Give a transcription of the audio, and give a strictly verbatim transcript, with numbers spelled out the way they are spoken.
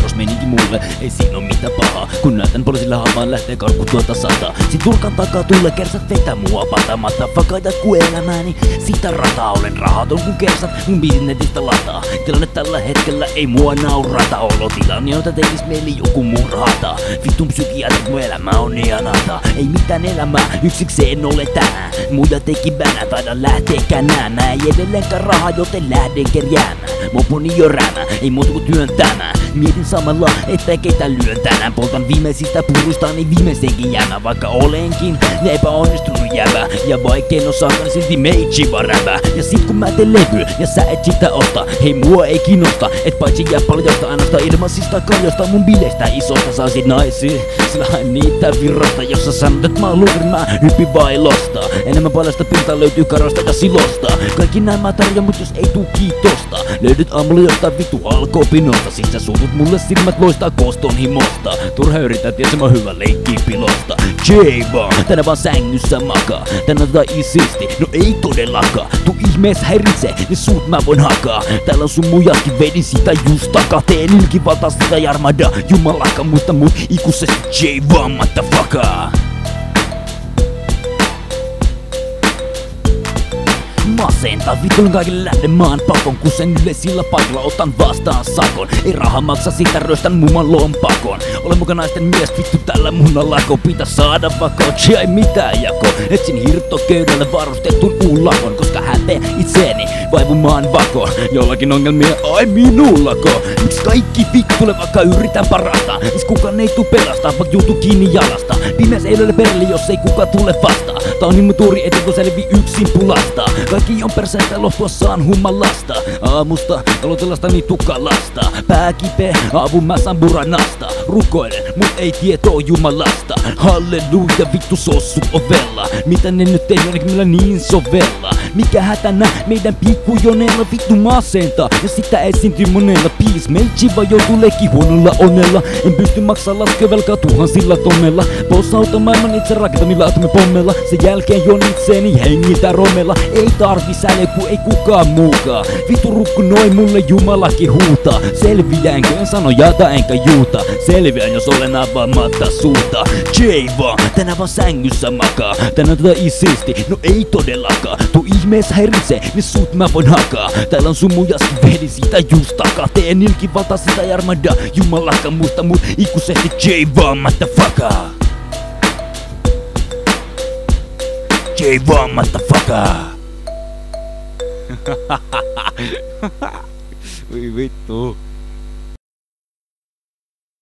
rikos menikin mulle. Ei siinä oo mitään pahaa, kun näytän poliisille haavaan lähtee karkku tuota sataa. Sit turkan takaa tulle kersat vetä mua patamatta. Fakaitat ku elämääni, sitä rataa olen rahaton kun kersat mun biisin netistä lataa. Tilanne tällä hetkellä ei mua naurata. Olotilanne, jota tekis mieli joku murhata. Vittun psykiatrit, mun elämä on ihanata. Ei mitään elämää, yksikseen ole tänään. Muja teki bänä, taidan lähteä känään. Mä ei edelleenkään rahaa, joten lähden kerjäämään. Moponi jo rämä, ei muuta kuin työntämään. Mietin samalla, että keitä lyön tänään. Poltan viimeisistä puruistani viimeisenkin jäämään. Vaikka olenkin ja epäonnistunut jävä ja vaikein osaakaan silti meitsi varävä. Ja sit kun mä teen levy ja sä et sitä osta, hei mua ei kiinnosta. Et paitsi jää paljosta ainoastaan ilmaisista kaljosta. Mun bileistä isosta saisit naisia, sillä haen niitä virrasta. Jos sä sanot et mä oon luurin, mä hyppin vailosta. Enemmän paljasta pintaa löytyy karosta ja silosta. Kaikki nämä tarjoan, mut jos ei tuu kiitosta. Löydyt aamulla jostain vittu alkoopinosta. Sit sä suutut mulle silmät loistaa kooston himosta. Turha yrität, tiedä mä hyvä leikkii pilosta. J-Bone, tänä vaan sängyssä makaa. Tänä tota isisti, no ei todellakaan. Tuu ihmees häiritse, ne suut mä voin hakaa. Täällä on sun mujatkin, vedin sitä just takaa. Teen ilkivaltaa sitä jarmada, jumalaka, mutta mut ikuisesti J-Bone, motherfucker. Masenta, vitun kaikille lähden maan pakon. Kun sen yleisillä paikalla otan vastaan sakon. Ei raha maksa, sitä ryöstän mumman lompakon. Olen muka naisten mies, vittu tällä munalako. Pitä saada vakoon, ei mitään jako. Etsin hirttoköydellä varustetun ullakon. Koska häpeä itseeni vaivumaan vakoon. Jollakin ongelmia, ai minullako. Miks kaikki vittuille vaikka yritän parasta? Miks kukaan ei tuu pelastaa, vaikka juutu kiinni jalasta? Pimeäs ei löydä perli, jos ei kukaan tule vastaan. Tää on himmutuuri, etin kun selvi yksin pulasta. Kaikki on perseestä, lohtua saan hummalasta. Aamusta aloitellastani tukalasta. Pää kipeä, avun mä saan buranasta. Rukoilen, mut ei tietoa jumalasta. Halleluja, vittu sossu ovella. Mitä ne nyt tein, ainakin meillä niin sovella. Mikä hätänä meidän pikkujoneella vittu masenta. Ja sitä esiintyy monella piis. Meitsi vaan joutuu leikki huonolla onnella. En pysty maksaa laskevelkaa tuhansilla tonnella. Possauta maailman itse rakentamilla atomipommella. Sen jälkeen juon itseeni hengitä romella. Ei tarvi säle, kun ei kukaan muukaan. Vitu rukku noin mulle jumalakin huutaa. Selviäänkö, en sano jata enkä juuta. Selviään jos olen avaamatta suuta. J-Bone, tänään vaan sängyssä makaa. Tänään tota isisti, no ei todellakaan. Tuu ihmees häiritse, ne suut mä voin hakaa. Täällä on sun mujaskin vedi siitä just takaa. Teen ilkivaltaa sitä jarmada, jumalaka muista mut ikuisesti J-Bone, motherfucker. J-Bone, motherfucker. Ui vittu.